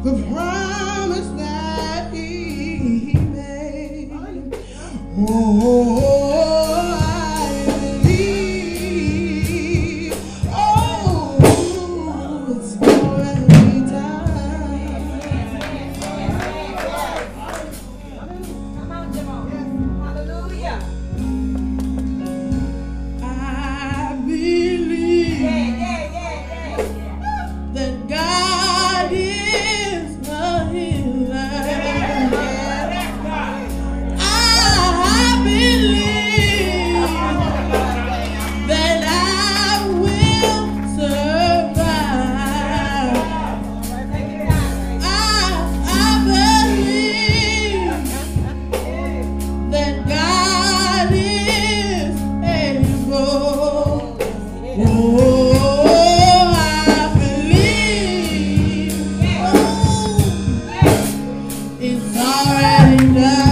the promise that he made. Oh, I believe. Oh, it's already done. Come on, Jamal. Hallelujah. I believe that God is a healer. I believe that I will survive. I believe that God is able. Oh, I believe. Oh, it's already done.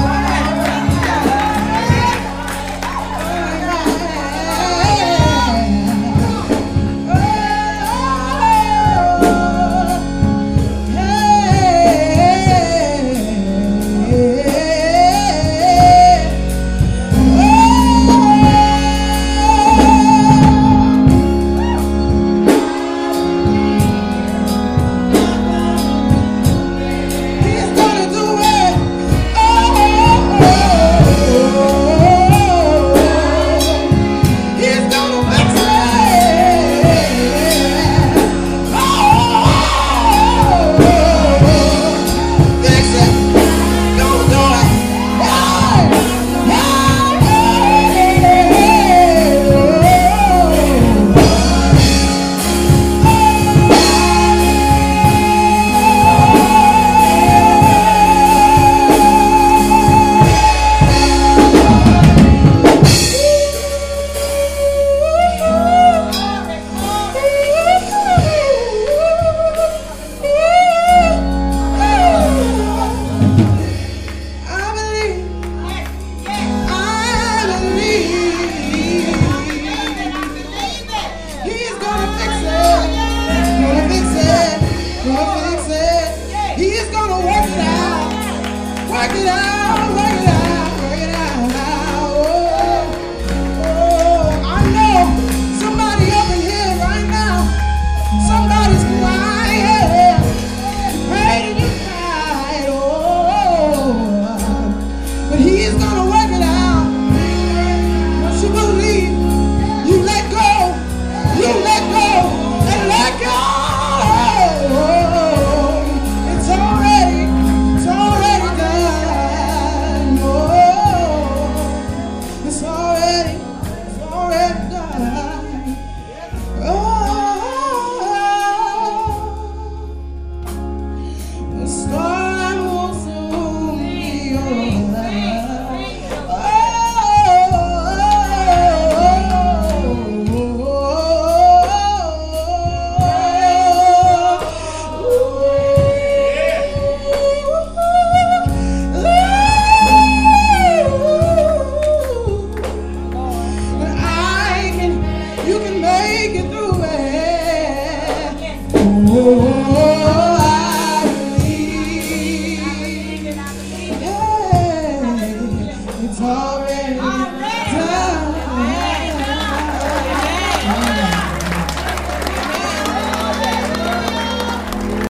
He's gonna do it. He's gonna fix it. Fix it. Gonna do it. He's gonna fix it. Gonna fix it. Gonna fix it. He's gonna work it out. Work it out.